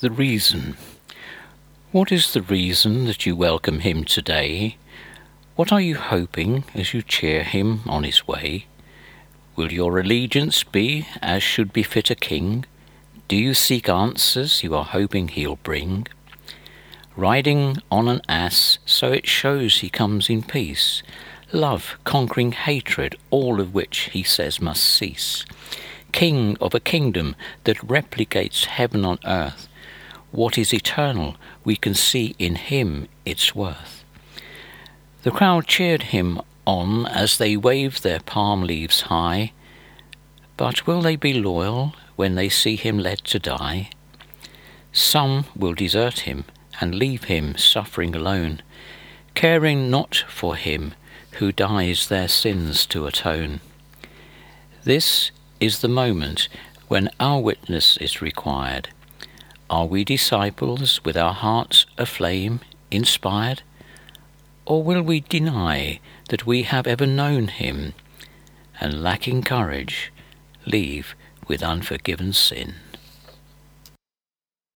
The reason. What is the reason that you welcome him today? What are you hoping as you cheer him on his way? Will your allegiance be as should befit a king? Do you seek answers you are hoping he'll bring? Riding on an ass, so it shows he comes in peace, love conquering hatred, all of which he says must cease. King of a kingdom that replicates heaven on earth, what is eternal, we can see in him its worth. The crowd cheered him on as they waved their palm leaves high, but will they be loyal when they see him led to die? Some will desert him and leave him suffering alone, caring not for him who dies their sins to atone. This is the moment when our witness is required. Are we disciples with our hearts aflame, inspired? Or will we deny that we have ever known him, and lacking courage, leave with unforgiven sin?